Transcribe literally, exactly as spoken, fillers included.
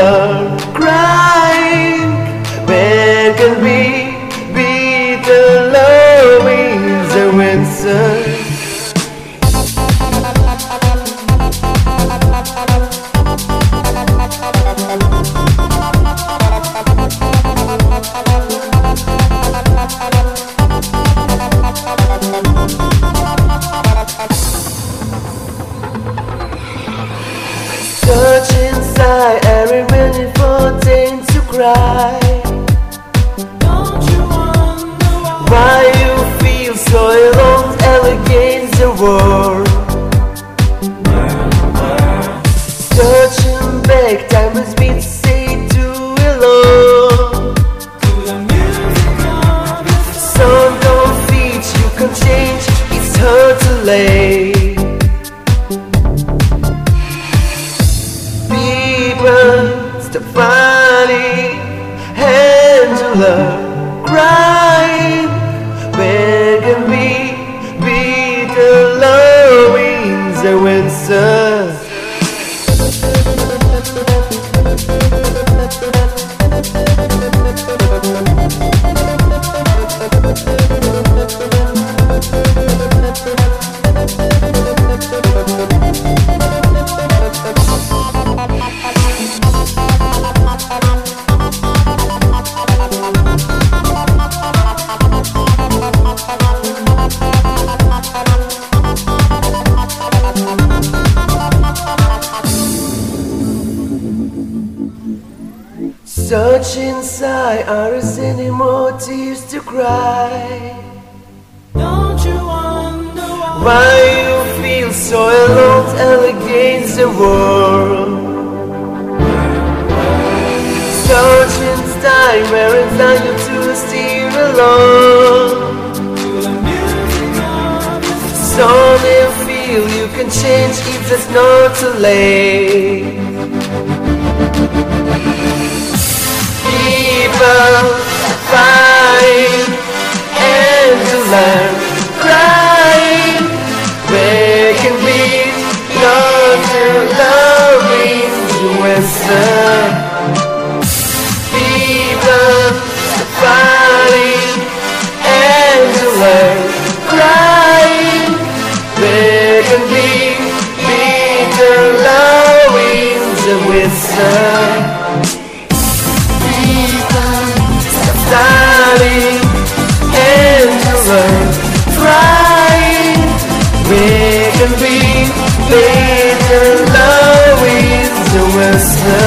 love crying. Where can we be the love in the winter? Search inside every minute for things to cry. Don't you wonder why, Why you feel so alone and against the world? Searching back, time has been said to alone. to the music of the Some don't fit, you can change, it's hard to lay. People stop fighting and to love crying. Where can we be the love in the winter? Search inside, are there any more tears to cry? Don't you wonder why, Why you feel so alone and against the world? Search inside, where inside you to steer alone. to the music of the So you feel you can change if there's not too late. People fight and to learn crying. Where can we not to love in the winter? People fighting and to learn crying. Where can we be the love in the winter? Starting and to learn crying. Where can we be the love in the winter?